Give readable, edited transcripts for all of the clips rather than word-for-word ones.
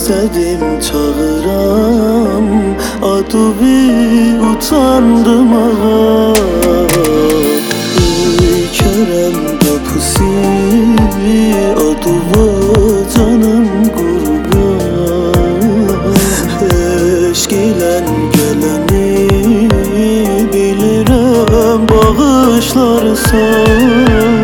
İstədim çağıram adıvi utandım ağa. Kerem kapısı adıva canım kurban. Eşk ilə gələni bilirəm bağışlarsan.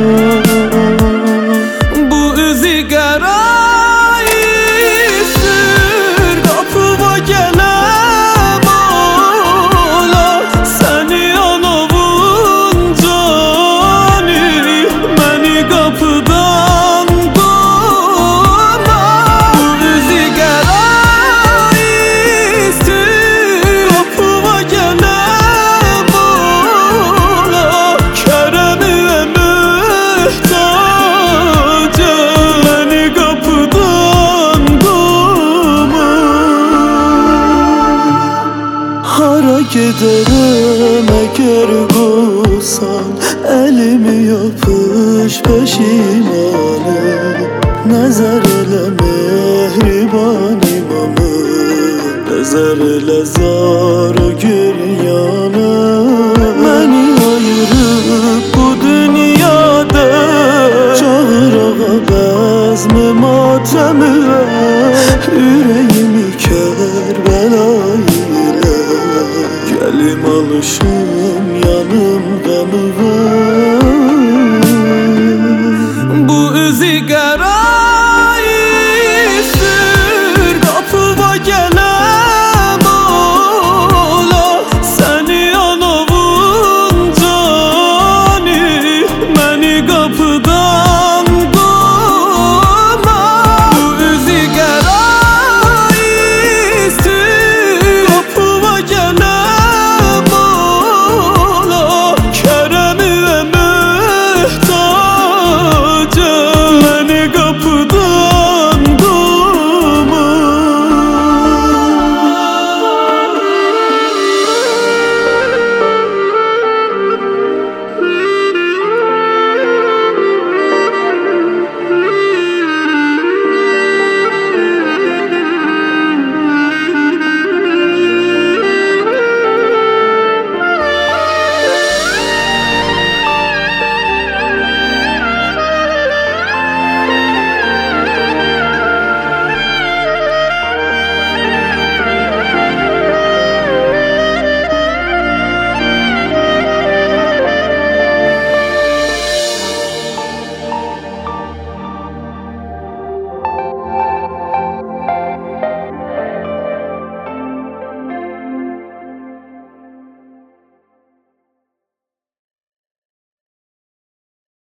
Bu üzü qərayı sür qapıma gələm ola. Səni anavun cani məni qapıdan qoma. Bu üzü qərayı sür qapıma gələm ola. Kərəmə möhtacam məni qapıdan qoma. Hara gedərəm əgər qoysan əlimi yapış peşimana. Nəzər elə mehriban imamı, nəzər elə zara güryana. Məni ayırıb bu dünyada çağır ağa bəzmi matəmə. Ürək